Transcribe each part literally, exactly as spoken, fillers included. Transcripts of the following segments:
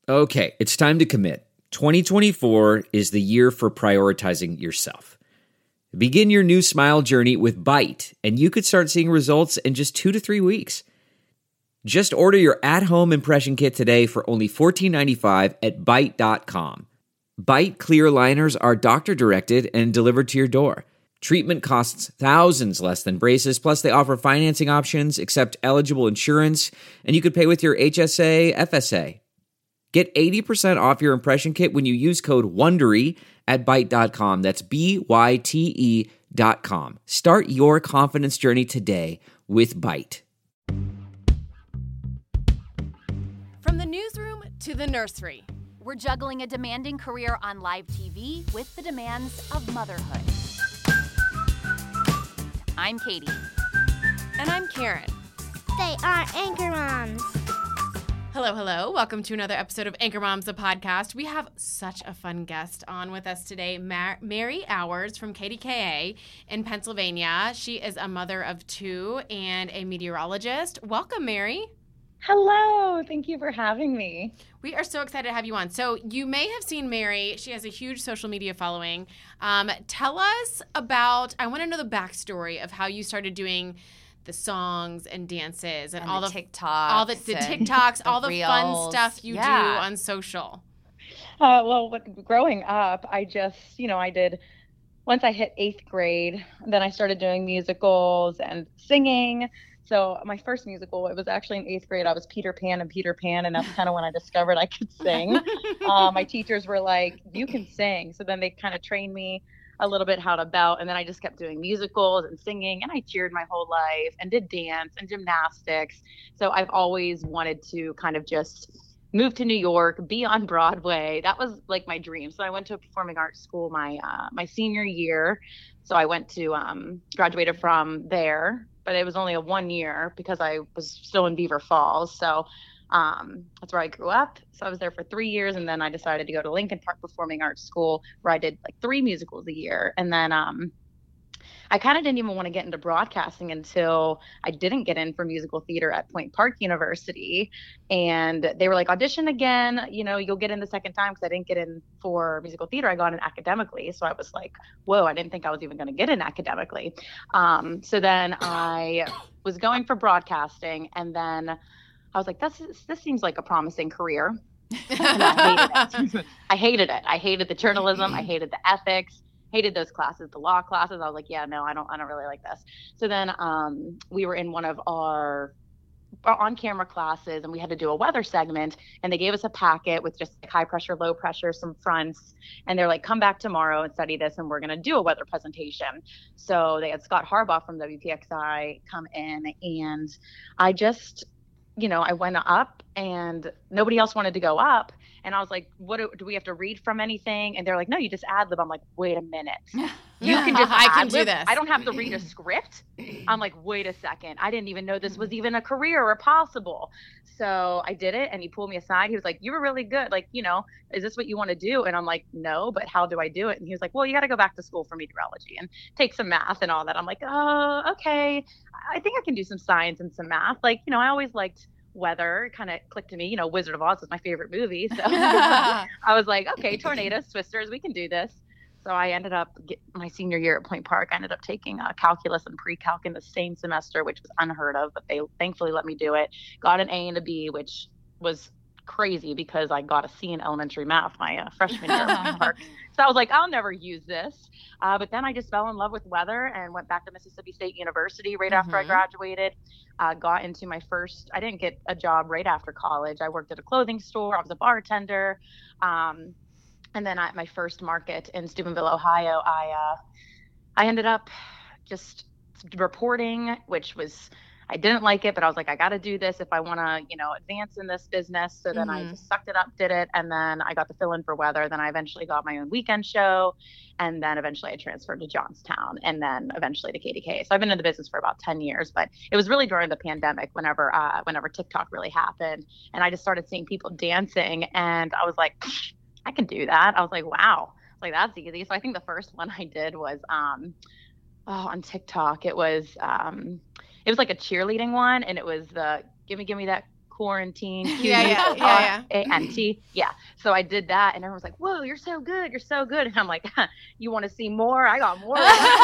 Okay, it's time to commit. twenty twenty-four is the year for prioritizing yourself. Begin your new smile journey with Byte, and you could start seeing results in just two to three weeks. Just order your at-home impression kit today for only fourteen ninety-five at byte dot com. Byte clear aligners are doctor-directed and delivered to your door. Treatment costs thousands less than braces, plus they offer financing options, accept eligible insurance, and you could pay with your H S A, F S A. Get eighty percent off your impression kit when you use code WONDERY at byte dot com. That's B Y T E dot com. Start your confidence journey today with Byte. From the newsroom to the nursery, we're juggling a demanding career on live T V with the demands of motherhood. I'm Katie. And I'm Karen. They are Anchor Moms. Hello, hello. Welcome to another episode of Anchor Moms, the podcast. We have such a fun guest on with us today, Mar- Mary Hours from K D K A in Pennsylvania. She is a mother of two and a meteorologist. Welcome, Mary. Hello. Thank you for having me. We are so excited to have you on. So you may have seen Mary. She has a huge social media following. Um, tell us about, I want to know the backstory of how you started doing the songs and dances and, and all the, the TikToks, all the, the TikToks, the all the reels. fun stuff you yeah. do on social. Uh, well, what, growing up, I just, you know, I did, once I hit eighth grade, then I started doing musicals and singing. So my first musical, it was actually in eighth grade. I was Peter Pan and Peter Pan, and that's kind of when I discovered I could sing. uh, my teachers were like, you can sing. So then they kind of trained me a little bit how to belt, and then I just kept doing musicals and singing, and I cheered my whole life and did dance and gymnastics. So I've always wanted to kind of just move to New York, be on Broadway. That was like my dream. So I went to a performing arts school my uh, my senior year. So I went to um, graduated from there, but it was only a one year because I was still in Beaver Falls. So um, that's where I grew up. So I was there for three years, and then I decided to go to Lincoln Park Performing Arts School, where I did like three musicals a year. And then um, I kind of didn't even want to get into broadcasting until I didn't get in for musical theater at Point Park University. And they were like, audition again, you know, you'll get in the second time, because I didn't get in for musical theater. I got in academically. So I was like, whoa, I didn't think I was even going to get in academically. Um, so then I was going for broadcasting, and then I was like, this, this seems like a promising career. And I hated it. I hated it. I hated the journalism. I hated the ethics. Hated those classes, the law classes. I was like, yeah, no, I don't, I don't really like this. So then um, we were in one of our, our on-camera classes, and we had to do a weather segment, and they gave us a packet with just like high pressure, low pressure, some fronts, and they're like, come back tomorrow and study this, and we're going to do a weather presentation. So they had Scott Harbaugh from W P X I come in, and I just, you know, I went up, and nobody else wanted to go up. And I was like, what do, do we have to read from anything? And they're like, no, you just ad lib. I'm like, wait a minute. You can just I can ad lib? do this. I don't have to read a script. I'm like, wait a second. I didn't even know this was even a career or possible. So I did it, and he pulled me aside. He was like, you were really good. Like, you know, is this what you want to do? And I'm like, no, but how do I do it? And he was like, well, you got to go back to school for meteorology and take some math and all that. I'm like, oh, okay. I think I can do some science and some math. Like, you know, I always liked weather. Kind of clicked to me, you know, Wizard of Oz was my favorite movie. So I was like, okay, tornadoes, twisters, we can do this. So I ended up get, my senior year at Point Park, I ended up taking uh, calculus and pre-calc in the same semester, which was unheard of, but they thankfully let me do it. Got an A and a B, which was crazy because I got a C in elementary math my uh, freshman year at Point Park. So I was like, I'll never use this. Uh, but then I just fell in love with weather and went back to Mississippi State University right mm-hmm. after I graduated. Uh, got into my first, I didn't get a job right after college. I worked at a clothing store. I was a bartender. Um, and then at my first market in Steubenville, Ohio, I, uh, I ended up just reporting, which was, I didn't like it, but I was like, I got to do this if I want to, you know, advance in this business. So then mm-hmm. I just sucked it up, did it. And then I got to fill in for weather. Then I eventually got my own weekend show. And then eventually I transferred to Johnstown, and then eventually to K D K. So I've been in the business for about ten years, but it was really during the pandemic whenever, uh, whenever TikTok really happened. And I just started seeing people dancing, and I was like, I can do that. I was like, wow, like that's easy. So I think the first one I did was, um, oh, on TikTok, it was, um, it was like a cheerleading one, and it was the, give me, give me that quarantine. Yeah, yeah, yeah, yeah. A N T. Yeah. So I did that, and everyone was like, "Whoa, you're so good. You're so good." And I'm like, huh, "You want to see more? I got more."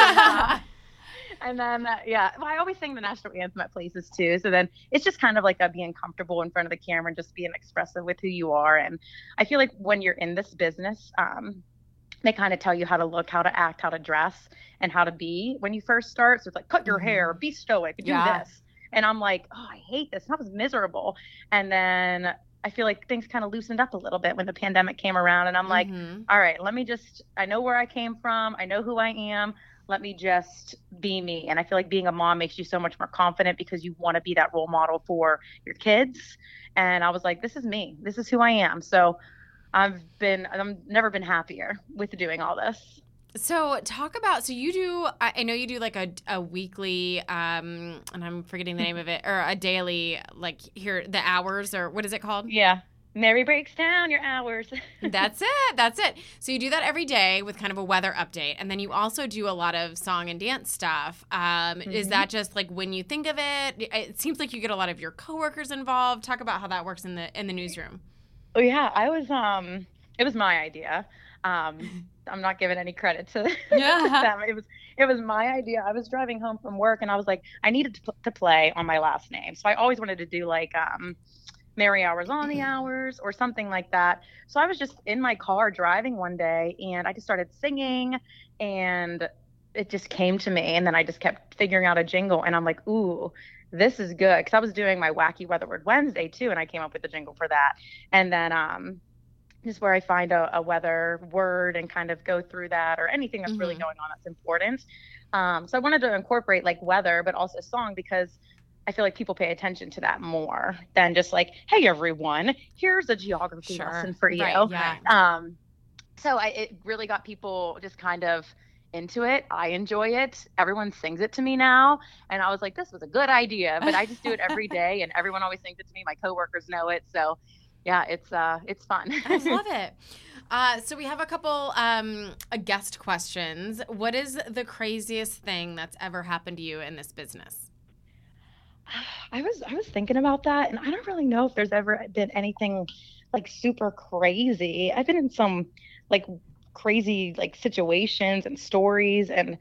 And then, uh, yeah, well, I always sing the national anthem at places too. So then it's just kind of like a being comfortable in front of the camera and just being expressive with who you are. And I feel like when you're in this business, um, they kind of tell you how to look, how to act, how to dress, and how to be when you first start. So it's like, cut your Mm-hmm. hair, be stoic, do Yeah. this. And I'm like, oh, I hate this. That was miserable. And then I feel like things kind of loosened up a little bit when the pandemic came around. And I'm like, Mhm. all right, let me just, I know where I came from. I know who I am. Let me just be me. And I feel like being a mom makes you so much more confident because you want to be that role model for your kids. And I was like, this is me. This is who I am. So I've been, I've never been happier with doing all this. So talk about, so you do, I I know you do like a, a weekly, um, and I'm forgetting the name of it, or a daily, like here, the hours, or what is it called? Yeah. Mary breaks down your hours. That's it. That's it. So you do that every day with kind of a weather update. And then you also do a lot of song and dance stuff. Um, mm-hmm. Is that just like when you think of it? It seems like you get a lot of your coworkers involved. Talk about how that works in the in the newsroom. Oh, yeah. I was, um, it was my idea. Um, I'm not giving any credit to, Yeah. to them. It was, it was my idea. I was driving home from work and I was like, I needed to, to play on my last name. So I always wanted to do like, um, Mary Hours on the Hours or something like that. So I was just in my car driving one day and I just started singing and it just came to me. And then I just kept figuring out a jingle and I'm like, ooh, this is good. Cause I was doing my Wacky Weather Word Wednesday too. And I came up with the jingle for that. And then, um, this is where I find a, a weather word and kind of go through that or anything that's mm-hmm. really going on that's important. Um, so I wanted to incorporate like weather, but also song because I feel like people pay attention to that more than just like, hey, everyone, here's a geography sure. lesson for you. Right, yeah. Um, so I, it really got people just kind of into it. I enjoy it. Everyone sings it to me now. And I was like, this was a good idea, but I just do it every day and everyone always sings it to me. My coworkers know it. So yeah, it's uh, it's fun. I love it. Uh, so we have a couple um, guest questions. What is the craziest thing that's ever happened to you in this business? I was I was thinking about that, and I don't really know if there's ever been anything like super crazy. I've been in some like crazy like situations and stories, and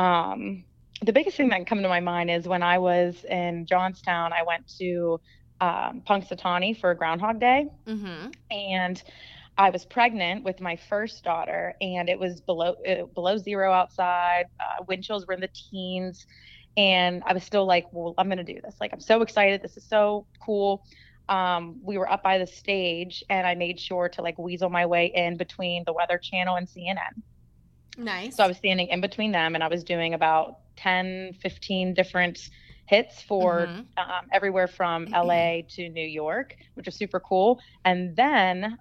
um, the biggest thing that can come to my mind is when I was in Johnstown. I went to um, Punxsutawney for Groundhog Day, mm-hmm. and I was pregnant with my first daughter, and it was below uh, below zero outside. Uh, wind chills were in the teens. And I was still like, well, I'm going to do this. Like, I'm so excited. This is so cool. Um, we were up by the stage and I made sure to like weasel my way in between the Weather Channel and C N N. Nice. So I was standing in between them and I was doing about ten, fifteen different hits for mm-hmm. um, everywhere from L A to New York, which was super cool. And then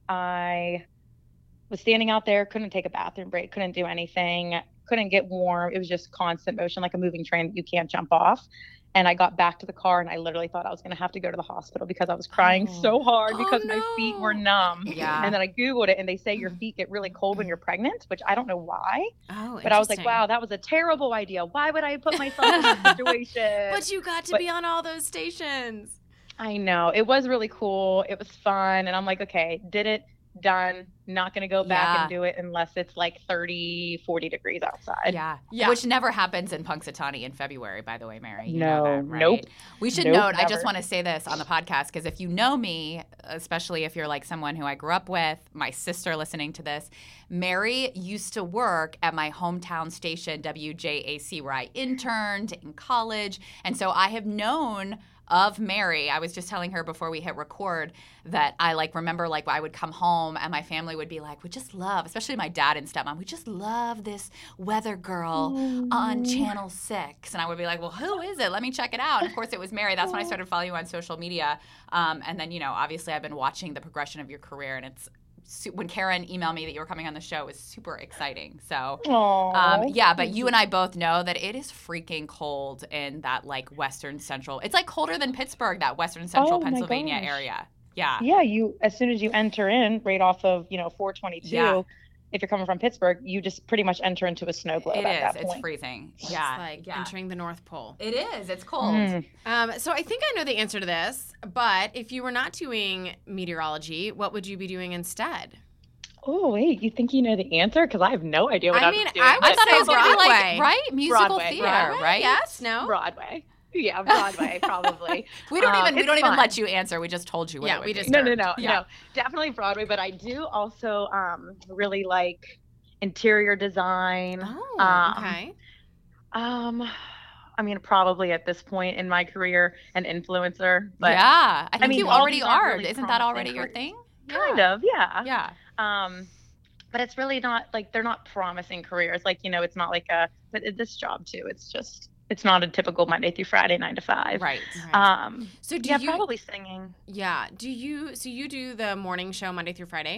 I was standing out there, couldn't take a bathroom break, couldn't do anything. Couldn't get warm. It was just constant motion, like a moving train that you can't jump off. And I got back to the car and I literally thought I was going to have to go to the hospital because I was crying oh. so hard because oh, no. my feet were numb. Yeah. And then I Googled it and they say your feet get really cold when you're pregnant, which I don't know why. Oh, but I was like, wow, that was a terrible idea. Why would I put myself in this situation? But you got to but, be on all those stations. I know. It was really cool. It was fun. And I'm like, okay, did it. Done. Not going to go back yeah. and do it unless it's like thirty, forty degrees outside. Yeah. yeah. Which never happens in Punxsutawney in February, by the way, Mary. You no. know that, right? Nope. We should nope, note, never. I just want to say this on the podcast because if you know me, especially if you're like someone who I grew up with, my sister listening to this, Mary used to work at my hometown station, W J A C, where I interned in college. And so I have known of Mary. I was just telling her before we hit record that I like remember like I would come home and my family would be like, we just love, especially my dad and stepmom, we just love this weather girl mm. on Channel six. And I would be like, well, who is it? Let me check it out. And of course it was Mary. That's when I started following you on social media. Um, and then, you know, obviously I've been watching the progression of your career and it's when Karen emailed me that you were coming on the show, it was super exciting. So, um, yeah, but you and I both know that it is freaking cold in that like Western Central. It's like colder than Pittsburgh, that Western Central oh Pennsylvania area. Yeah. Yeah. You, as soon as you enter in right off of, you know, four twenty-two, yeah. if you're coming from Pittsburgh, you just pretty much enter into a snow globe It at is. that It's point. freezing. It's Yeah. like yeah. entering the North Pole. It is. It's cold. Mm. Um, so I think I know the answer to this, but if you were not doing meteorology, what would you be doing instead? Oh, wait, you think you know the answer? Because I have no idea what I I'm mean, doing. I would I thought say it was going to be like, Broadway. right? Musical Broadway, theater, Broadway. right? Yes, no? Broadway. Yeah, Broadway, probably. We don't Um, even we it's don't even fun. let you answer. We just told you what Yeah, it would we be. just- No, no, no, Yeah. no. Definitely Broadway, but I do also um, really like interior design. Oh, Um, okay. Um, I mean, probably at this point in my career, an influencer. But yeah. I think mean, you all already these aren't are. really Isn't that promising already your careers. thing? kind of, yeah. Yeah. Um, but it's really not like they're not promising careers. Like, you know, it's not like a, but it- this job too, it's just, it's not a typical Monday through Friday, nine to five. Right. Right. Um, so do yeah, you probably singing. Yeah, do you so you do the morning show Monday through Friday?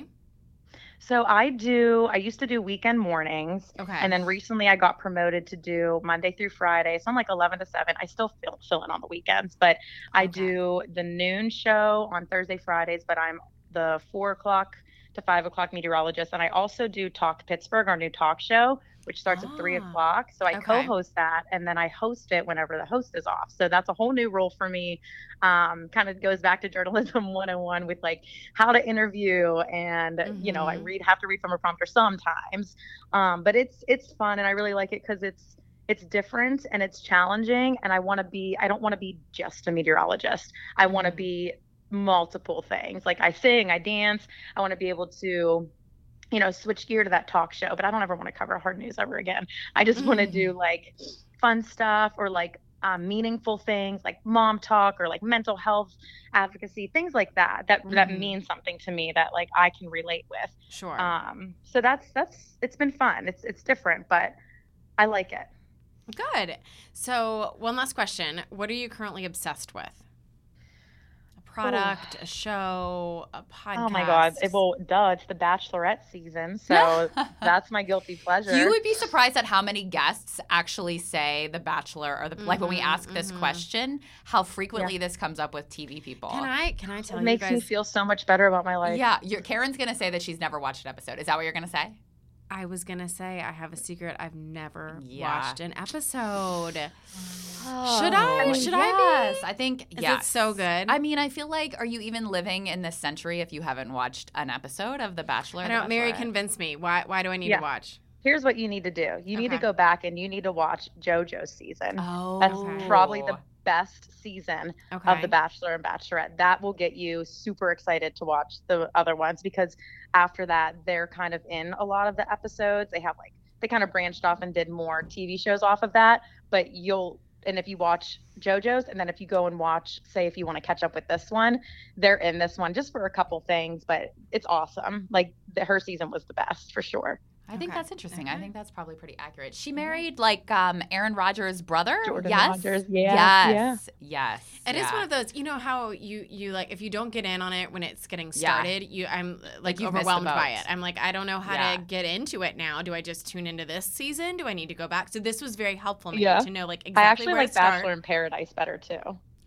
So I do, I used to do weekend mornings. Okay. And then recently I got promoted to do Monday through Friday. So I'm like eleven to seven. I still fill, fill in on the weekends, but I Okay. do the noon show on Thursday, Fridays, but I'm the four o'clock to five o'clock meteorologist. And I also do Talk Pittsburgh, our new talk show, which starts at three Ah, o'clock. So I okay. co-host that and then I host it whenever the host is off. So that's a whole new role for me. Um, kind of goes back to journalism one oh one with like how to interview and, you know, I Mhm. read, have to read from a prompter sometimes. Um, but it's, it's fun and I really like it because it's, it's different and it's challenging. And I want to be, I don't want to be just a meteorologist. I want to Mhm. be multiple things. Like I sing, I dance. I want to be able to, you know, switch gear to that talk show, but I don't ever want to cover hard news ever again. I just want to do like fun stuff or like um, meaningful things like mom talk or like mental health advocacy, things like that, that, that Mhm. mean something to me that like I can relate with. Sure. Um, so that's, that's, it's been fun. It's, it's different, but I like it. Good. So, one last question. What are you currently obsessed with? A product, a show, a podcast? Oh my God. It, well, duh, it's the Bachelorette season. So that's my guilty pleasure. You would be surprised at how many guests actually say The Bachelor or the like when we Mhm, ask this mhm. question, how frequently this comes up with T V people. Can I can I tell It you makes guys? me feel so much better about my life. yeah, you're, Karen's gonna say that she's never watched an episode. Is that what you're gonna say? I was gonna say I have a secret. I've never Yeah. watched an episode. Oh, Should I? Should I be? yes. I think Is yes. it so good? I mean, I feel like, are you even living in this century if you haven't watched an episode of The Bachelor? I The don't. Mary, Bachelorette? convince me. Why? Why do I need Yeah. to watch? Here's what you need to do. You need to Okay. go back and you need to watch JoJo's season. Oh, That's probably the best season Okay. of The Bachelor and Bachelorette. That will get you super excited to watch the other ones because after that, they're kind of in a lot of the episodes. They have like, they kind of branched off and did more T V shows off of that. But you'll, and if you watch JoJo's and then if you go and watch, say, if you want to catch up with this one, they're in this one just for a couple things, but it's awesome. Like the, her season was the best for sure. I think Okay. that's interesting. I Okay. think that's probably pretty accurate. She married like um, Aaron Rodgers' brother. Jordan yes. Rodgers, yeah, Yes. Yes. It is yeah. one of those, you know how you you like if you don't get in on it when it's getting Yeah. started, you I'm like you've missed the overwhelmed by boat. it. I'm like I don't know how Yeah. to get into it now. Do I just tune into this season? Do I need to go back? So this was very helpful to me Yeah. to know like exactly I actually where like to start. Bachelor in Paradise better too.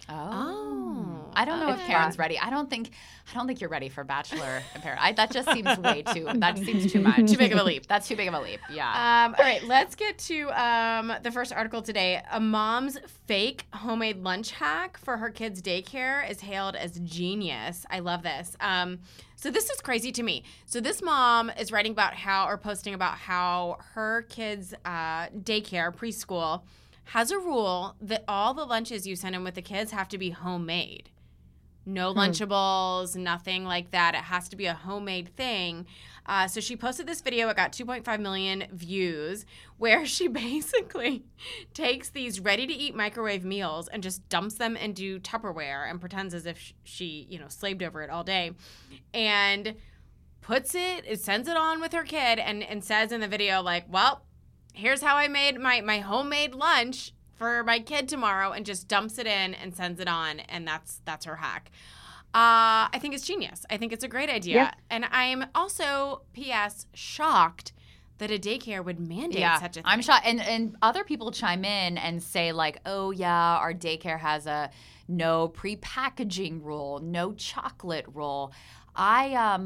Oh. Oh, I don't know okay. if Karen's ready. I don't think I don't think you're ready for Bachelor in Paradise. I, that just seems way too that seems too much. Too big of a leap. That's too big of a leap. Yeah. Um, all right, let's get to um, the first article today. A mom's fake homemade lunch hack for her kids' daycare is hailed as genius. I love this. Um, so this is crazy to me. So this mom is writing about how, or posting about how her kids' uh, daycare, preschool, has a rule that all the lunches you send in with the kids have to be homemade. No Lunchables, nothing like that. It has to be a homemade thing. Uh, so she posted this video. It got two point five million views where she basically takes these ready-to-eat microwave meals and just dumps them into Tupperware and pretends as if she, you know, slaved over it all day. And puts it, it sends it on with her kid and, and says in the video, like, well, here's how I made my, my homemade lunch for my kid tomorrow, and just dumps it in and sends it on, and that's that's her hack. Uh, I think it's genius. I think it's a great idea. Yeah. And I'm also, P S, shocked that a daycare would mandate Yeah, such a thing. I'm shocked. And and other people chime in and say like, oh yeah, our daycare has a no pre-packaging rule, no chocolate rule. I um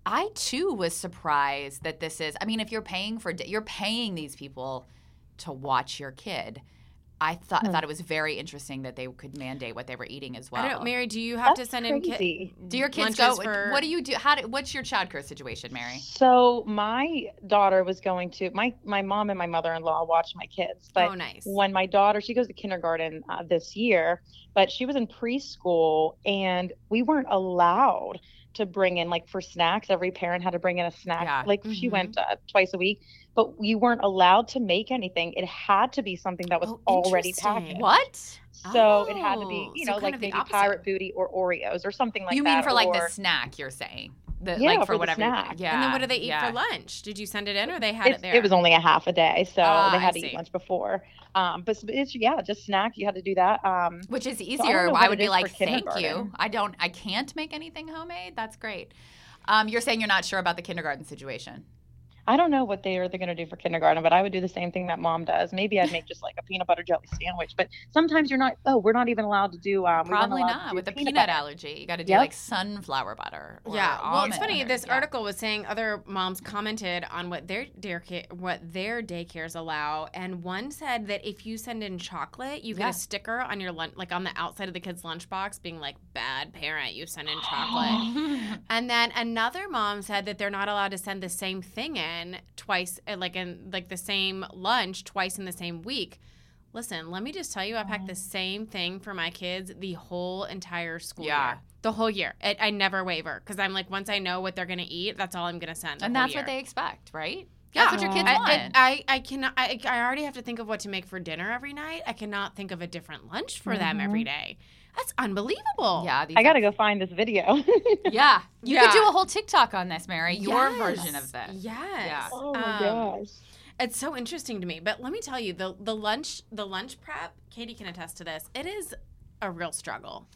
I too was surprised that this is. I mean, if you're paying for, you're paying these people to watch your kid. I thought Hmm. thought it was very interesting that they could mandate what they were eating as well. I don't, Mary, do you have That's to send in crazy. kids? Do your kids go? What do you do? How do, what's your childcare situation, Mary? So my daughter was going to my my mom and my mother-in-law watched my kids, but Oh, nice. when my daughter, she goes to kindergarten uh, this year, but she was in preschool and we weren't allowed to bring in, like, for snacks. Every parent had to bring in a snack. Yeah. Like she Mhm. went uh, twice a week, but you weren't allowed to make anything. It had to be something that was Oh, already interesting. packaged. What? So it had to be, Oh, you so know, kind like of the maybe opposite. Pirate Booty or Oreos or something like you that. mean for like the or- snack? You're saying, the, Yeah, like for, for the whatever. snack. Yeah. And then what do they eat yeah. for lunch? Did you send it in or they had It's- it there? It was only a half a day, so Ah, they I had to see. eat lunch before. Um, but it's yeah, just snack. You had to do that. Um, Which is don't easier. know I, what would it be is like, for thank you. kindergarten. I don't. I can't make anything homemade. That's great. Um, you're saying you're not sure about the kindergarten situation. I don't know what they are they're going to do for kindergarten, but I would do the same thing that mom does. Maybe I'd make just like a peanut butter jelly sandwich. But sometimes you're not. Oh, we're not even allowed to do. Um, we weren't Probably allowed to not do with the peanut peanut butter. allergy. You got to do Yep. like sunflower butter. Or Yeah, well, it's almond funny. butter. This Yeah. article was saying other moms commented on what their daycare, what their daycares allow, and one said that if you send in chocolate, you get Yeah. a sticker on your lunch, like on the outside of the kid's lunchbox, being like, "Bad parent, you send in chocolate." And then another mom said that they're not allowed to send the same thing in twice, uh, like in like the same lunch twice in the same week. Listen, let me just tell you, I packed the same thing for my kids the whole entire school Yeah. year. The whole year. It, I never waver because I'm like, once I know what they're going to eat, that's all I'm going to send. The And whole that's year. what they expect, right? Yeah. That's what your kids I, want. I, I cannot. I, I already have to think of what to make for dinner every night. I cannot think of a different lunch for them every day. That's unbelievable. yeah, these I got to are- go find this video. Yeah, you Yeah. could do a whole TikTok on this, Mary. Your Yes. version of this. Yes. Yeah. Oh my Um, gosh. It's so interesting to me. But let me tell you, the the lunch the lunch prep, Katie can attest to this. It is a real struggle.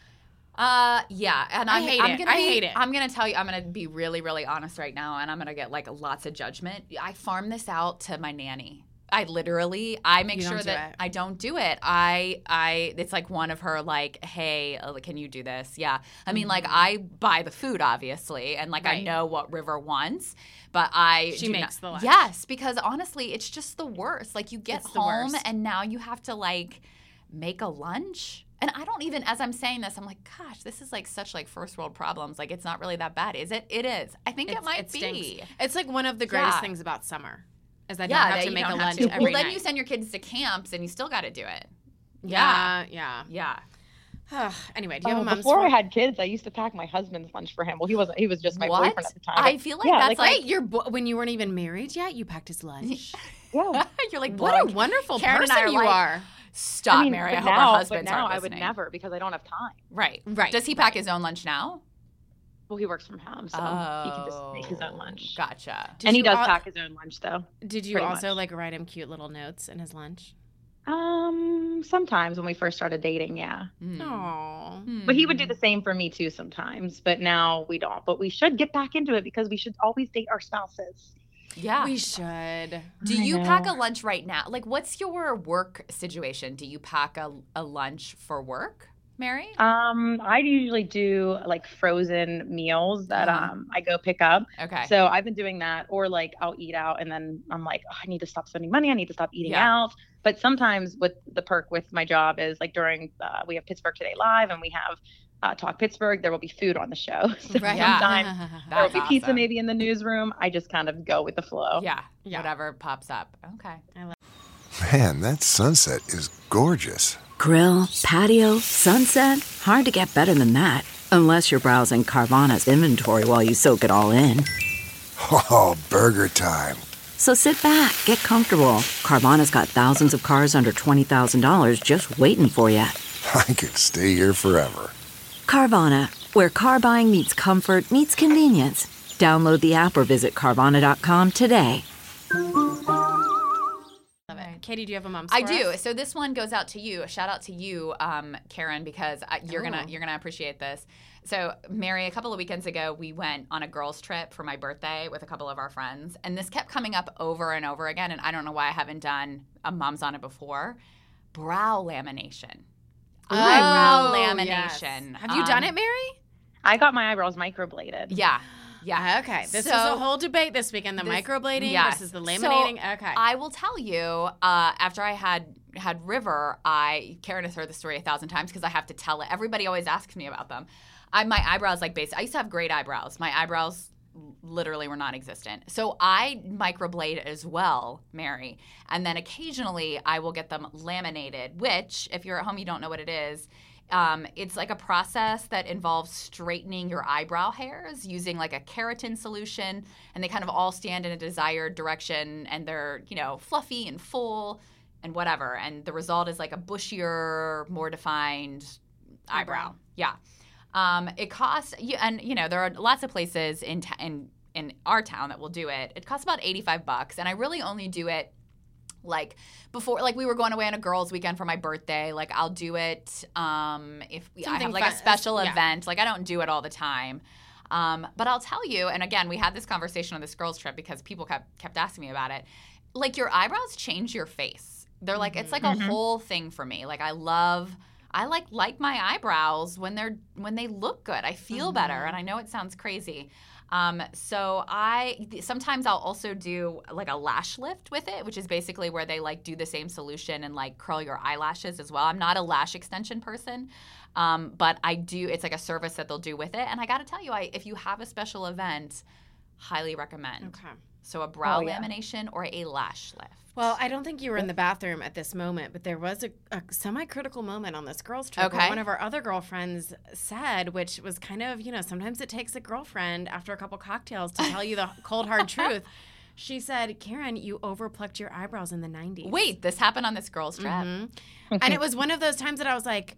Uh, yeah, and I I'm, hate I'm it. Gonna I be, hate it. I'm gonna tell you. I'm gonna be really, really honest right now, and I'm gonna get like lots of judgment. I farm this out to my nanny. I literally, I make You don't sure do that it. I don't do it. I, I, it's like one of her like, hey, uh, can you do this? Yeah. I mean, like I buy the food obviously, and like I Right. know what River wants, but I She do makes not- the lunch. Yes, because honestly, it's just the worst. Like you get It's the home worst. and now you have to like make a lunch. And I don't even, as I'm saying this, I'm like, gosh, this is like such like first world problems. Like it's not really that bad, is it? It is. I think it It's- might it be. stinks. It's like one of the greatest Yeah. things about summer is I don't Yeah, have that to you make a don't have lunch to. every Well, then night. you send your kids to camps and you still got to do it. yeah, yeah. Yeah. Anyway, do you have Uh, a mom's before I for- had kids, I used to pack my husband's lunch for him. Well, he wasn't. He was just my What? boyfriend at the time. I but feel like yeah, that's like, like, Wait, your bo- when you weren't even married yet, you packed his lunch. yeah. you're like, What a blowing- wonderful Karen and person I are you like, are. Stop, I mean, Mary. I but hope now, our but husbands now aren't I would listening. never because I don't have time. Right. Right, Does he pack his own lunch now? Well, he works from home, so he can just make his own lunch. Gotcha. Did and he you does al- pack his own lunch, though. Did you pretty also much. like write him cute little notes in his lunch? Um, sometimes when we first started dating, yeah. Hmm. Oh, But he would do the same for me too sometimes. But now we don't. But we should get back into it because we should always date our spouses. Yeah. we should. Do I you know. pack a lunch right now? Like, what's your work situation? Do you pack a, a lunch for work, Mary? Um, I usually do like frozen meals that Uh-huh. um I go pick up. Okay. So I've been doing that, or like I'll eat out, and then I'm like, oh, I need to stop spending money. I need to stop eating Yeah. out. But sometimes, with the perk with my job is like during uh, we have Pittsburgh Today Live, and we have uh, Talk Pittsburgh. There will be food on the show. So Right. Yeah. sometimes there will That's be pizza awesome. maybe in the newsroom. I just kind of go with the flow. Yeah. Yeah. Whatever pops up. Okay. Man, that sunset is gorgeous. Grill, patio, sunset. Hard to get better than that. Unless you're browsing Carvana's inventory while you soak it all in. Oh, burger time. So sit back, get comfortable. Carvana's got thousands of cars under twenty thousand dollars just waiting for you. I could stay here forever. Carvana, where car buying meets comfort, meets convenience. Download the app or visit Carvana dot com today. Love it. Katie, do you have a mom's? I for do. us? So this one goes out to you. A shout out to you, um, Karen, because I, you're gonna Oh. you're gonna appreciate this. So Mary, a couple of weekends ago, we went on a girls' trip for my birthday with a couple of our friends, and this kept coming up over and over again. And I don't know why I haven't done a Mom's on it before. Brow lamination. Eyebrow Oh, lamination. yes. Have you done Um, it, Mary? I got my eyebrows microbladed. Yeah. Yeah. Okay. This So- was a whole debate this weekend: the This- microblading yes. versus the laminating. So, okay. I will tell you. Uh, after I had had River, I Karen has heard the story a thousand times because I have to tell it. Everybody always asks me about them. I my eyebrows like base. I used to have great eyebrows. My eyebrows literally were non-existent. So I microblade as well, Mary. And then occasionally I will get them laminated, which if you're at home, you don't know what it is. Um, it's like a process that involves straightening your eyebrow hairs using like a keratin solution, and they kind of all stand in a desired direction, and they're, you know, fluffy and full and whatever. And the result is like a bushier, more defined eyebrow. Eyebrow. Yeah. Um, it costs, you- and you know, there are lots of places in ta- in in our town that will do it. It costs about eighty-five bucks, and I really only do it like before, like we were going away on a girls' weekend for my birthday. Like I'll do it um, if we, I Something have like fun- a special yeah. event. Like I don't do it all the time. Um, but I'll tell you, and again, we had this conversation on this girls' trip because people kept kept asking me about it. Like your eyebrows change your face. They're like, it's like Mm-hmm. a whole thing for me. Like I love. I like like my eyebrows when they're when they look good. I feel Mm-hmm. better, and I know it sounds crazy. Um, so I sometimes I'll also do like a lash lift with it, which is basically where they like do the same solution and like curl your eyelashes as well. I'm not a lash extension person, um, but I do. It's like a service that they'll do with it, and I got to tell you, I if you have a special event, highly recommend. Okay. So a brow Oh, yeah. lamination or a lash lift. Well, I don't think you were in the bathroom at this moment, but there was a, a semi-critical moment on this girls' trip where Okay. one of our other girlfriends said, which was kind of, you know, sometimes it takes a girlfriend after a couple cocktails to tell you the cold, hard truth. She said, Karen, you overplucked your eyebrows in the nineties. Wait, this happened on this girls' trip. Mhm. And it was one of those times that I was like,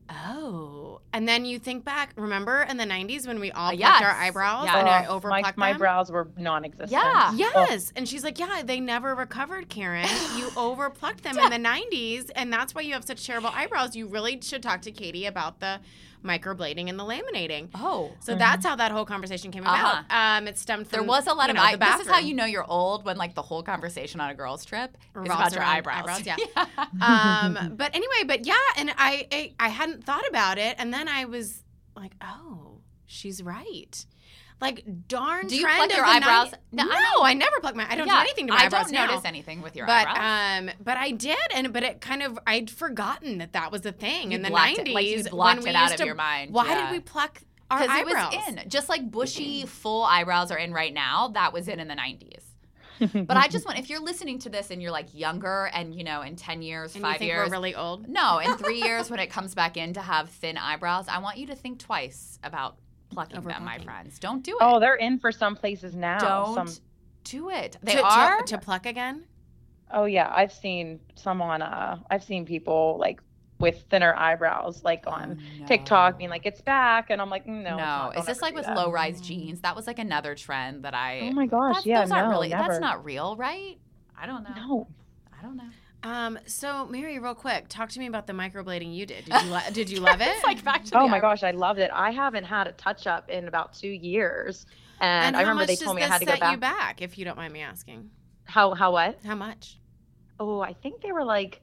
oh. And then you think back, remember in the nineties when we all Uh, plucked yes. our eyebrows Yeah. and I Oh, overplucked my, my them? brows were non-existent. Yeah. Yes. And she's like, yeah, they never recovered, Karen. You overplucked them in the nineties, and that's why you have such terrible eyebrows. You really should talk to Katie about the microblading and the laminating. Oh. So that's how that whole conversation came about. Uh-huh. Um, it stemmed from There was a lot you of know, eye- the this is how bathroom. you know you're old when like the whole conversation on a girls' trip is Revolves about your around eyebrows. eyebrows, yeah. um, but anyway, but yeah, and I, I I hadn't thought about it, and then I was like, oh, she's right. Like darn. Do you trend pluck of your the eyebrows? night- No, No, I I, never pluck my. I don't Yeah, do anything to my I eyebrows don't now. notice anything with your but eyebrows. um, but I did, and but it kind of I'd forgotten that that was a thing You in the blocked it- nineties. like, you when blocked we it out used of to- your mind, Why yeah. did we pluck our Because it eyebrows? was in. Just like bushy, full eyebrows are in right now, that was in in the nineties. But I just want, if you're listening to this and you're like younger and, you know, in ten years, And five you think years. we're really old? No, in three years when it comes back in to have thin eyebrows, I want you to think twice about plucking them, my Overplucking. friends. Don't do it. Oh, they're in for some places now. Don't Some, do it. They to, are. to, to pluck again. oh yeah, I've seen some on. Uh, I've seen people like with thinner eyebrows, like on no. TikTok, being like, "It's back," and I'm like, "No, No, it's not. is Don't this ever like do with that." low rise jeans? That was like another trend that I. Oh my gosh, That's, yeah, those aren't no, really. never. That's not real, right? I don't know. No. I don't know. Um, so Mary, real quick, talk to me about the microblading you did. Did you lo- did you love it? It's like back to Oh the my eyebrow- gosh, I loved it. I haven't had a touch up in about two years, and, and I how remember much they does told me I this had to set go back. you back, if you don't mind me asking? How how what? How much? Oh, I think they were like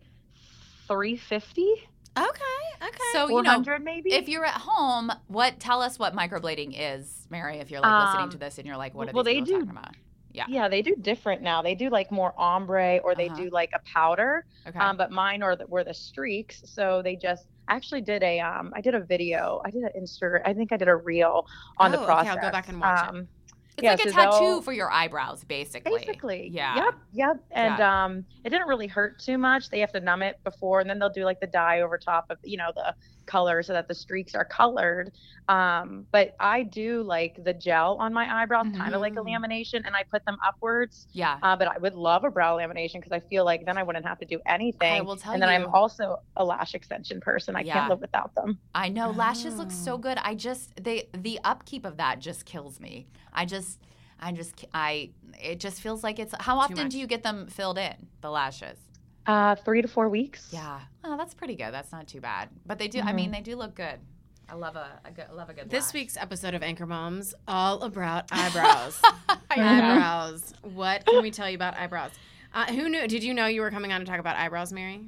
three fifty, Okay, okay. So four you know, hundred maybe. if you're at home, what tell us what microblading is, Mary? If you're like listening Um, to this and you're like, what are well, these they people do- talking about? Yeah. yeah, they do different now. They do like more ombre, or they Uh-huh. do like a powder. Okay. Um, but mine are the, were the streaks. So they just I actually did a um I did a video. I did an Insta. I think I did a reel on the Oh, okay, process. I'll go back and watch it. um, it's yeah, like a so tattoo they'll- for your eyebrows, basically. Basically. Yeah. Yep. Yep. And um, it didn't really hurt too much. They have to numb it before, and then they'll do like the dye over top of, you know, the color so that the streaks are colored. Um, but I do like the gel on my eyebrows, kind of like a Mhm. lamination, and I put them upwards. Yeah. Uh, but I would love a brow lamination because I feel like then I wouldn't have to do anything. I will tell and then you- I'm also a lash extension person. I Yeah. can't live without them. I know lashes look so Oh. good. I just they the upkeep of that just kills me. I just I just I it just feels like it's how often much. do you get them filled in, the lashes? Uh, three to four weeks. Yeah. Oh, that's pretty good. That's not too bad. But they do I mean they do look good. I love a, a good I love a good This lash. week's episode of Anchor Moms, all about eyebrows. I know. Eyebrows. What can we tell you about eyebrows? Uh, who knew? Did you know you were coming on to talk about eyebrows, Mary?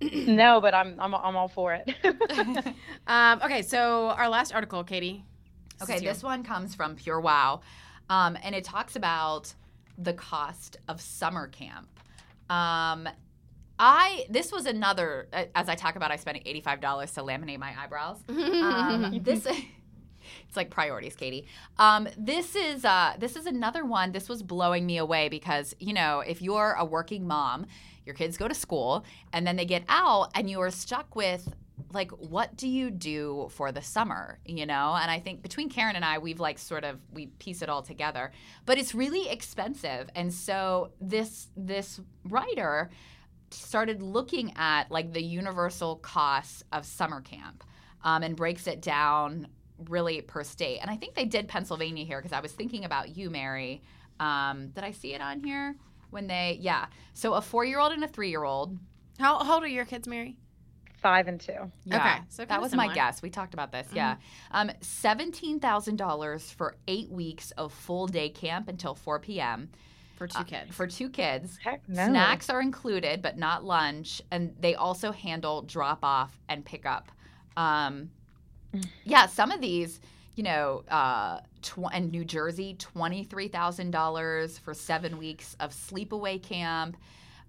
No, but I'm I'm I'm all for it. Um, okay, so our last article, Katie. Okay, is you. this one comes from Pure Wow. Um, and it talks about the cost of summer camp. Um, I this was another, as I talk about, I spent eighty-five dollars to laminate my eyebrows. Um, this it's like priorities, Katie. Um, this is uh, this is another one. This was blowing me away because, you know, if you're a working mom, your kids go to school and then they get out and you are stuck with, like, what do you do for the summer, you know? And I think between Karen and I, we've like sort of, we piece it all together. But it's really expensive. And so this this writer started looking at like the universal costs of summer camp um, and breaks it down really per state. And I think they did Pennsylvania here because I was thinking about you, Mary. Um, did I see it on here? When they, yeah. So a four-year-old and a three-year-old. How, how old are your kids, Mary? Five and two. Yeah. Okay, so that kinda was similar. my guess. We talked about this. Mm-hmm. Yeah, um, seventeen thousand dollars for eight weeks of full day camp until four p.m. For two kids. Uh, for two kids. Heck no. Snacks are included, but not lunch, and they also handle drop off and pickup. Um, yeah, some of these, you know, uh, tw- in New Jersey, twenty-three thousand dollars for seven weeks of sleepaway camp.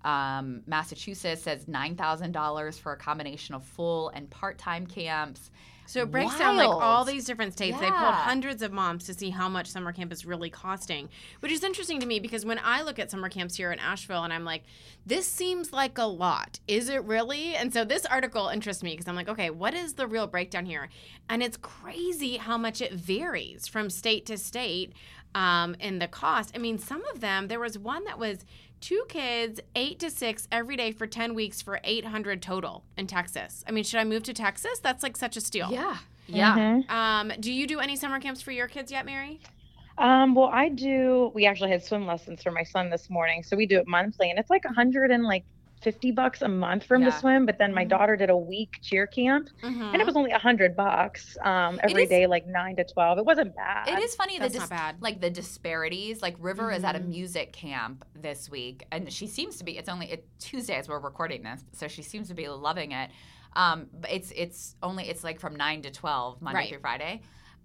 Um, Massachusetts says nine thousand dollars for a combination of full and part-time camps. So it breaks Wild. down like all these different states. Yeah. They pulled hundreds of moms to see how much summer camp is really costing, which is interesting to me because when I look at summer camps here in Asheville and I'm like, this seems like a lot. Is it really? And so this article interests me because I'm like, okay, what is the real breakdown here? And it's crazy how much it varies from state to state um, in the cost. I mean, some of them, there was one that was two kids, eight to six every day for ten weeks for eight hundred total in Texas. I mean, should I move to Texas? That's like such a steal. Yeah. Yeah. Mm-hmm. Um, do you do any summer camps for your kids yet, Mary? Um, well, I do. We actually had swim lessons for my son this morning, so we do it monthly, and it's like a hundred and like fifty bucks a month for him Yeah. to swim. But then my Mm-hmm. daughter did a week cheer camp, Mm-hmm. and it was only a hundred bucks um, every is- day, like nine to twelve. It wasn't bad. It is funny That's the not bad. like the disparities. Like River is at a Mhm. music camp this week, and she seems to be. It's only it, Tuesday as we're recording this, so she seems to be loving it. Um, but it's it's only it's like from nine to twelve Monday Right. through Friday.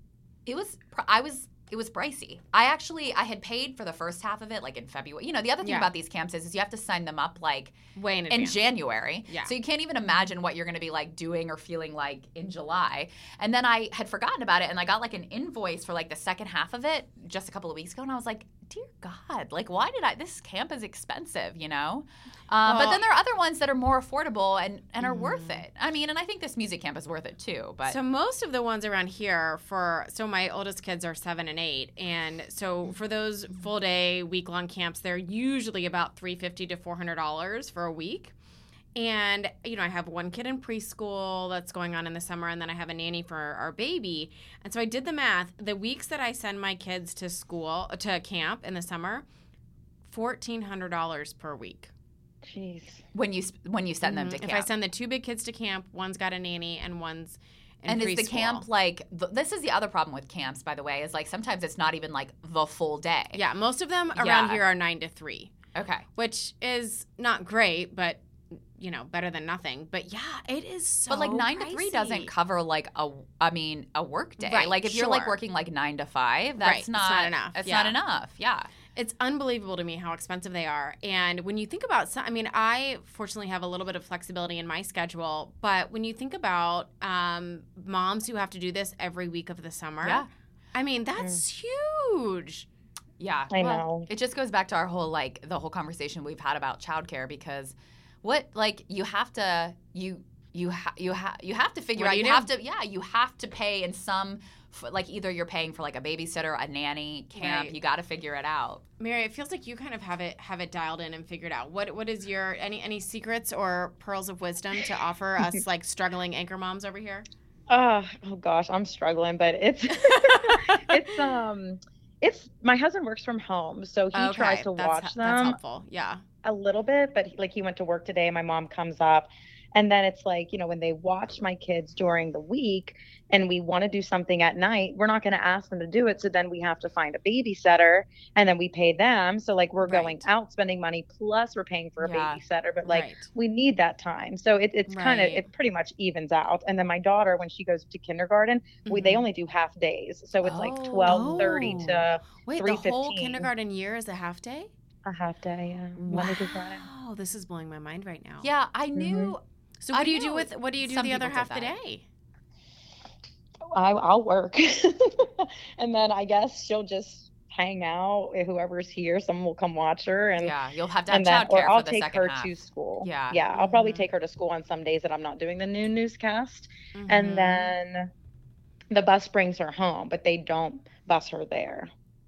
It was pr- I was. It was pricey. I actually I had paid for the first half of it like in February. You know, the other thing Yeah. about these camps is, is you have to sign them up like Way in in advance. January. Yeah. So you can't even imagine what you're going to be like doing or feeling like in July. And then I had forgotten about it and I got like an invoice for like the second half of it just a couple of weeks ago. And I was like, dear God, like why did I, this camp is expensive, you know? Uh, but Well- then there are other ones that are more affordable and, and are worth it. I mean, and I think this music camp is worth it too. But So most of the ones around here for so my oldest kids are seven and eight, and so for those full day week long camps, they're usually about three fifty to four hundred dollars for a week. And you know, I have one kid in preschool that's going on in the summer, and then I have a nanny for our baby. And so I did the math. The weeks that I send my kids to school to camp in the summer, fourteen hundred dollars per week. Jeez. when you s- when you send them to Mhm. camp. If I send the two big kids to camp, one's got a nanny and one's in and is the preschool. camp like th- this is the other problem with camps, by the way, is like sometimes it's not even like the full day. Yeah, most of them around Yeah. here are nine to three, Okay. which is not great, but you know, better than nothing. But yeah, it is so. But like nine to three pricey. doesn't cover like a, I mean, a work day. Right, like if you're like sure. working like nine to five, that's Right, it's not, not enough, It's yeah. not enough. Yeah. It's unbelievable to me how expensive they are. And when you think about, some, I mean, I fortunately have a little bit of flexibility in my schedule. But when you think about um, moms who have to do this every week of the summer, Yeah. I mean, that's huge. Yeah. I Well, know. It just goes back to our whole like the whole conversation we've had about childcare, because what like you have to you you ha- you ha- you have to figure What out do you, you have do? to yeah you have to pay in some f- like either you're paying for like a babysitter, a nanny, camp. Right. You got to figure it out. Mary, it feels like you kind of have it have it dialed in and figured out. What what is your any any secrets or pearls of wisdom to offer us like struggling anchor moms over here? Uh, oh gosh, I'm struggling, but it's it's um it's my husband works from home, so he Okay, tries to that's, watch that's them helpful. Yeah. a little bit, but he, like he went to work today. My mom comes up, And then it's like, you know, when they watch my kids during the week and we want to do something at night, we're not going to ask them to do it. So then we have to find a babysitter and then we pay them. So like we're going Right. out spending money plus we're paying for a Yeah. babysitter, but like Right. we need that time. So it, it's kind of, Right. it pretty much evens out. And then my daughter, when she goes to kindergarten, we, they Mhm. only do half days. So it's like Oh. twelve thirty Oh. to Wait, the three whole fifteen. kindergarten year is a half day? A half day, yeah. Monday through Friday. Wow, this is blowing my mind right now. Yeah, I knew. So what I do you do know with what do you do some the other people half did the that. day? I, I'll work. And then I guess she'll just hang out. Whoever's here, someone will come watch her. And Yeah, you'll have to have and then, childcare or I'll for the take second her half. to school. Yeah. Yeah, I'll probably Mhm. take her to school on some days that I'm not doing the new newscast. Mhm. And then the bus brings her home, but they don't bus her there.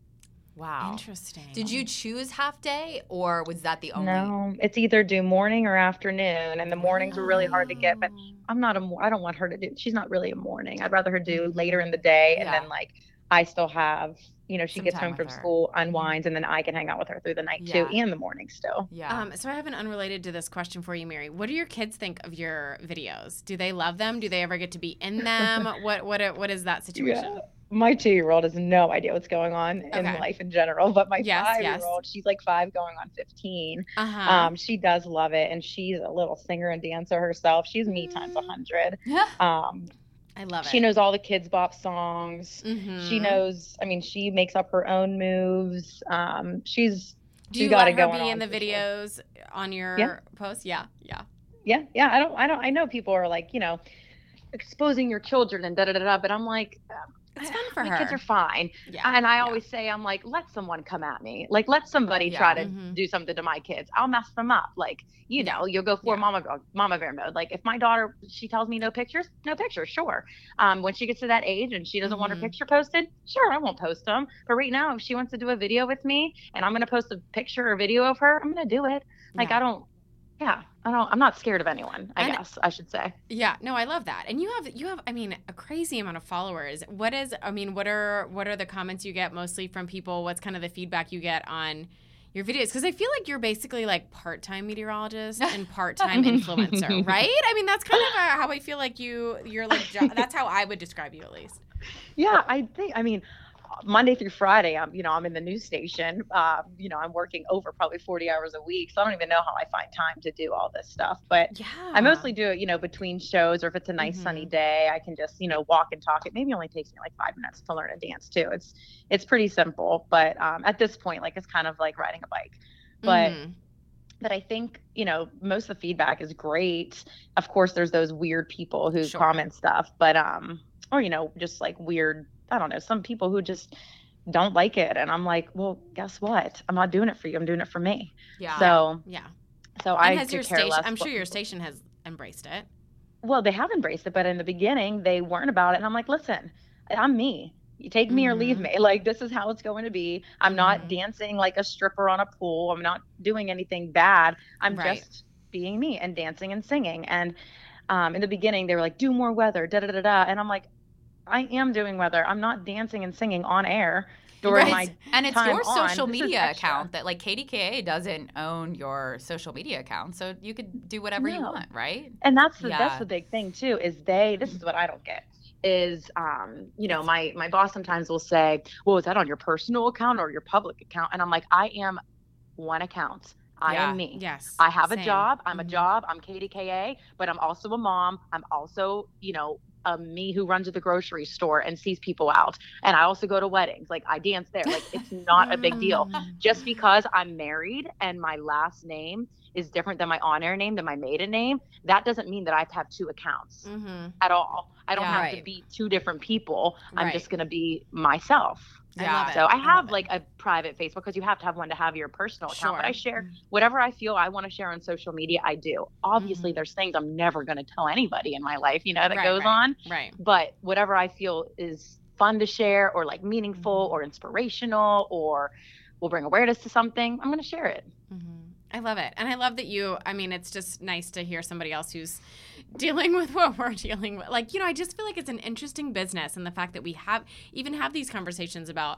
Wow. Interesting. Did you choose half day, or was that the only? No, it's either do morning or afternoon, and the mornings are really hard to get. But I'm not a. mo- I don't want her to do. She's not really a morning. I'd rather her do later in the day, and Yeah. then like I still have. You know, she Some gets time home with from her. school, unwinds, and then I can hang out with her through the night too, Yeah. and the morning still. Yeah. Um, so I have an unrelated to this question for you, Mary. What do your kids think of your videos? Do they love them? Do they ever get to be in them? what what what is that situation? Yeah. My two-year-old has no idea what's going on in Okay. life in general, but my Yes, five-year-old, she's like five going on fifteen. Uh-huh. Um, she does love it, and she's a little singer and dancer herself. She's me times a hundred. Um, I love it. she knows all the Kids Bop songs. Mhm. She knows. I mean, she makes up her own moves. Um, she's Do she's you got let it her going be in on the for sure. videos on your Yeah. posts? Yeah, yeah. Yeah, yeah. I don't. I don't. I know people are like, you know, exposing your children and da da da da. But I'm like, um, It's fun for my her. kids are fine. Yeah. And I yeah. always say, I'm like, let someone come at me. Like, let somebody Yeah. try to Mhm. do something to my kids. I'll mess them up. Like, you Yeah. know, you'll go for Yeah. mama mama bear mode. Like, if my daughter, she tells me no pictures, no pictures, sure. Um, when she gets to that age and she doesn't want her Mhm. picture posted, sure, I won't post them. But right now, if she wants to do a video with me and I'm gonna post a picture or video of her, I'm gonna do it. Like, Yeah. I don't. Yeah, I don't. I'm not scared of anyone. I And- guess I should say. Yeah, no, I love that. And you have you have I mean, a crazy amount of followers. What is I mean, what are what are the comments you get mostly from people? What's kind of the feedback you get on your videos? Cuz I feel like you're basically like part-time meteorologist and part-time influencer, right? I mean, that's kind of uh how I feel like you you're like jo- that's how I would describe you at least. Yeah, I think. I mean, Monday through Friday, I'm you know I'm in the news station. Uh, you know, I'm working over probably forty hours a week, so I don't even know how I find time to do all this stuff. But Yeah. I mostly do it, you know, between shows, or if it's a nice sunny day, I can just you know walk and talk. It maybe only takes me like five minutes to learn a dance too. It's it's pretty simple, but um, at this point, like it's kind of like riding a bike. But Mhm. but I think, you know, most of the feedback is great. Of course, there's those weird people who Sure. comment stuff, but, um, or, you know, just like weird, I don't know, some people who just don't like it. And I'm like, well, guess what? I'm not doing it for you. I'm doing it for me. Yeah. So, Yeah. so And I has could your care station less I'm what sure your people- station has embraced it. Well, they have embraced it, but in the beginning, they weren't about it. And I'm like, listen, I'm me. You take me or leave Mhm. me. Like, this is how it's going to be. I'm Mhm. not dancing like a stripper on a pool. I'm not doing anything bad. I'm Right. just being me and dancing and singing. And um, in the beginning, they were like, do more weather, da da da da. And I'm like, I am doing weather. I'm not dancing and singing on air during Right. my And it's time your on. social This is media extra. account that like K D K A doesn't own your social media account, so you could do whatever you No. want, right? And that's the Yeah. that's the big thing too, is they this is what I don't get is um you know my my boss sometimes will say, well, is that on your personal account or your public account? And I'm like, I am one account. I Yeah. am me. Yes. I have same. a job. I'm a Mhm. job. I'm K D K A, but I'm also a mom. I'm also, you know, a me who runs at the grocery store and sees people out. And I also go to weddings. Like I dance there. Like it's not a big deal. Mm. Just because I'm married and my last name is different than my on-air name, than my maiden name, that doesn't mean that I have to have two accounts Mhm. at all. I don't Yeah. have to Right. be two different people. I'm Right. just going to be myself. I Yeah. love it. So I love have it. like a private Facebook because you have to have one to have your personal account. But I Sure. share whatever I feel I want to share on social media. I do. Obviously, Mhm. there's things I'm never going to tell anybody in my life, you know, that Right, goes right. on. Right. But whatever I feel is fun to share or like meaningful Mhm. or inspirational or will bring awareness to something, I'm going to share it. Mhm. I love it. And I love that you, I mean, it's just nice to hear somebody else who's dealing with what we're dealing with. Like, you know, I just feel like it's an interesting business, and the fact that we have even have these conversations about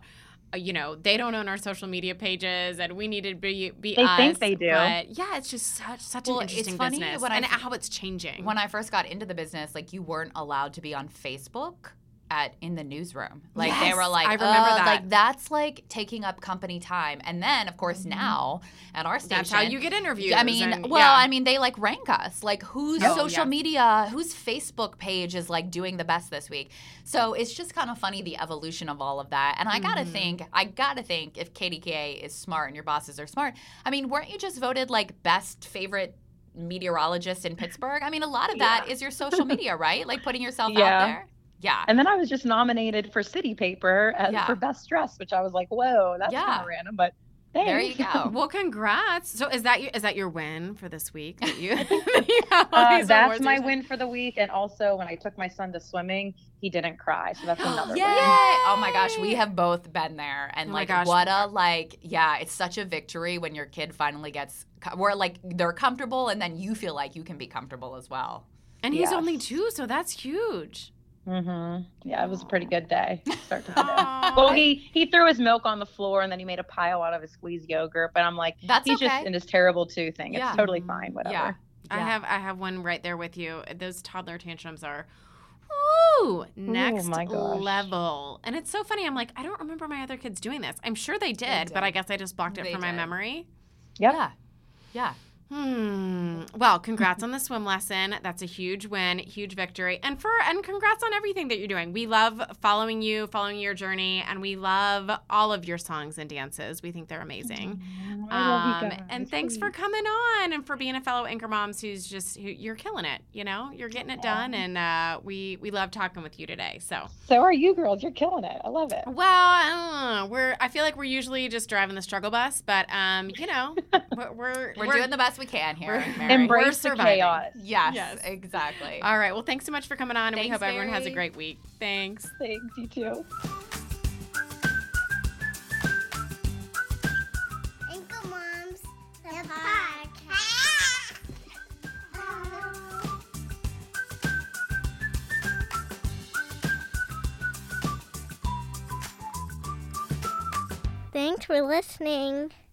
uh, you know, they don't own our social media pages, and we need to be be They us. think they do. But yeah, it's just such such Well, an it's interesting funny business, when I and f- how it's changing. When I first got into the business, like you weren't allowed to be on Facebook at in the newsroom. Like they Yes, were like, I remember "Uh, that. like that's like taking up company time. And then of course now at our station, That's how you get interviews. I mean, and- well, yeah. I mean, they like rank us. Like whose Oh, social yes. media, whose Facebook page is like doing the best this week. So it's just kind of funny the evolution of all of that. And I gotta Mm-hmm. think, I gotta think if K D K A is smart and your bosses are smart. I mean, weren't you just voted like best favorite meteorologist in Pittsburgh? I mean, a lot of that is your social media, right? Like putting yourself Yeah. out there. Yeah. And then I was just nominated for City Paper as, Yeah. for Best Dress, which I was like, whoa, that's Yeah. kind of random, but There you thanks. go. Well, congrats. So is that your, is that your win for this week? That you, that you have all Uh, these that's awards my or win for the week. And also, when I took my son to swimming, he didn't cry. So that's another Yay! win. Oh my gosh, we have both been there, and Oh my like, gosh. what a like, yeah, it's such a victory when your kid finally gets, where like they're comfortable, and then you feel like you can be comfortable as well. And he's Yes. only two, so that's huge. hmm Yeah, it was a pretty good day. Start to finish. Aw. Well, he he threw his milk on the floor and then he made a pile out of his squeezed yogurt. But I'm like, That's he's okay. just in his terrible two thing. It's Yeah. totally fine. Whatever. Yeah. I Yeah. have I have one right there with you. Those toddler tantrums are woo, next my gosh. level. And it's so funny. I'm like, I don't remember my other kids doing this. I'm sure they did, but did. I guess I just blocked it They from my did. memory. Yep. Yeah. Yeah. Hmm. Well, congrats on the swim lesson. That's a huge win, huge victory. And for and congrats on everything that you're doing. We love following you, following your journey, and we love all of your songs and dances. We think they're amazing. I love you Um, guys. and thanks for coming on and for being a fellow Anchor Moms who's just who, you're killing it. You know, you're getting it done, and uh, we we love talking with you today. So, So are you girls. You're killing it. I love it. well, I don't know. We're I feel like we're usually just driving the struggle bus, but um, you know, we're we're, We're, doing the best we can here, we're- Mary. Embrace We're the surviving. chaos. Yes, Yes. exactly. All right. Well, thanks so much for coming on, and we Thanks, hope everyone has a Mary. great week. Thanks. Thanks, you too. Anchor Moms, the podcast. Thanks for listening.